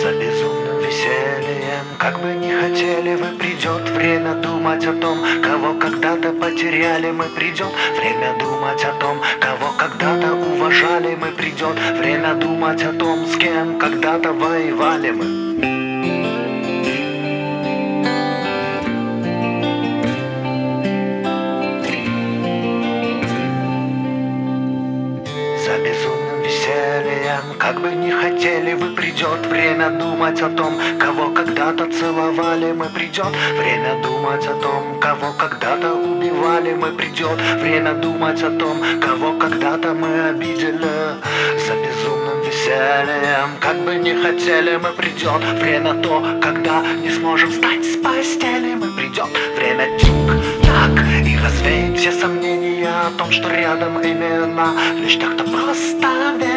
За безумным весельем, как бы не хотели вы, придет время думать о том, кого когда-то потеряли мы. Придет время думать о том, кого когда-то уважали мы. Придет время думать о том, с кем когда-то воевали мы. За безумным весельем, как бы не хотели вы, придет время думать о том, кого когда-то целовали мы. Придет время думать о том, кого когда-то убивали мы. Придет время думать о том, кого когда-то мы обидели. За безумным весельем, как бы не хотели мы, придет время то, когда не сможем встать с постели мы. Придет время тик-так и развеет все сомнения о том, что рядом именно лишь так-то просто